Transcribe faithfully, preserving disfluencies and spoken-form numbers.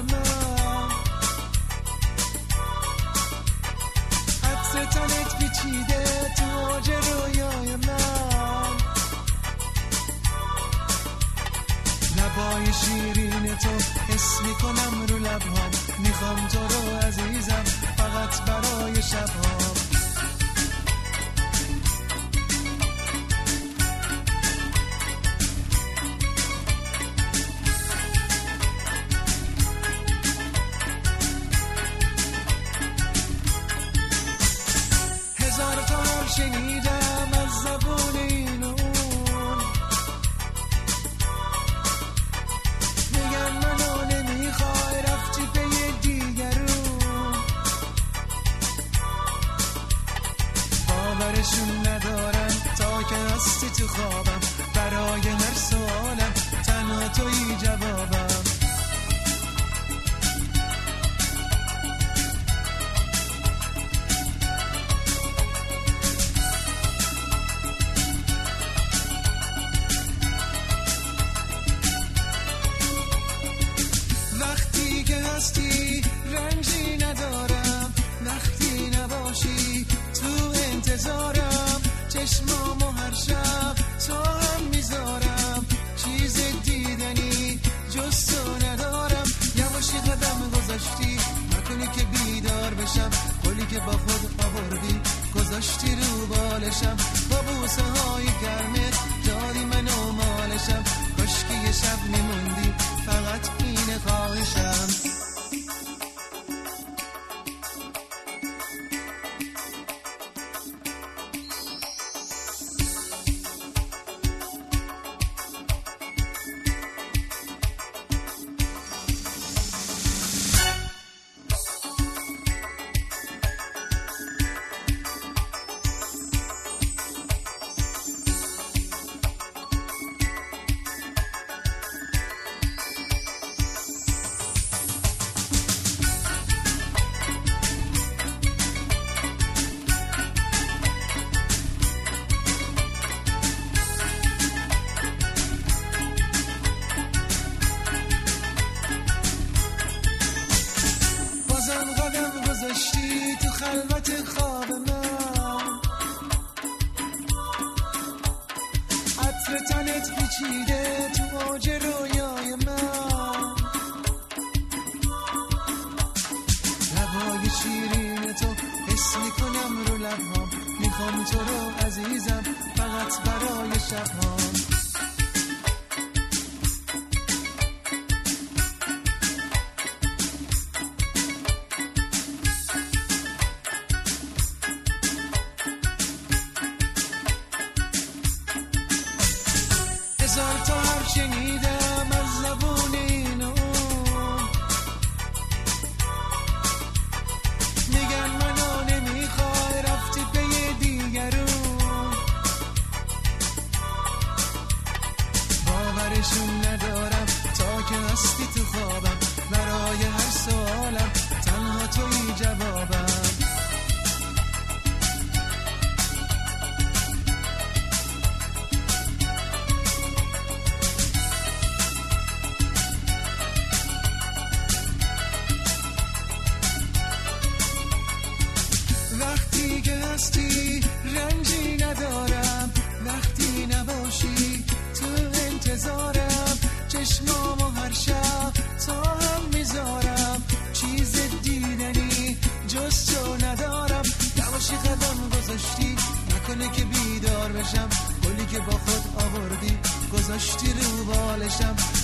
من، عطر تنت پیچیده تو اوج رویای من، لبای شیرین تو حس میکنم رو لبهام، میخوام تو رو عزیزم فقط برای شبهام. هزار تا حرف شنیدم از زبون این و اون، میگن منو نمیخوای رفتی پی دیگرون، باورشون ندارم تا که هستی تو خوابم، برای هر سوالم تنها تویی جوابم. وقتی که هستی رنجی ندارم، وقتی نباشی تو انتظارم، چشمامو هر شب تو هم میذارم، چیز دیدنی جز تو ندارم. یواشی قدم گذاشتی نکنی که بیدار بشم، گلی که با خود آوردی گذاشتی رو بالشم، با بوسه های گرمت دادی منو مالشم، کاشکی یه شب میموندی فقط اینه خواهشم. قدم گذاشتی تو خلوت خواب من، عطر تنت پیچیده تو اوج رویای من، لبای شیرین تو حس میکنم رو لبهام، میخوام تو رو عزیزم فقط برای شبهام. هزار تا حرف شنیدم از زبون این و اون، میگن منو نمیخوای رفتی پی دیگرون، باورشون ندارم تا که هستی تو خوابم، برای هر سوالم تنها تویی جوابم. وقتی که هستی رنجی ندارم، وقتی نباشی تو انتظارم، چشمامو هر شب تا هم میذارم، چیز دیدنی جز تو ندارم. یواشی قدم گذاشتی نکنه که بیدار بشم، گلی که با خود آوردی گذاشتی رو بالشم،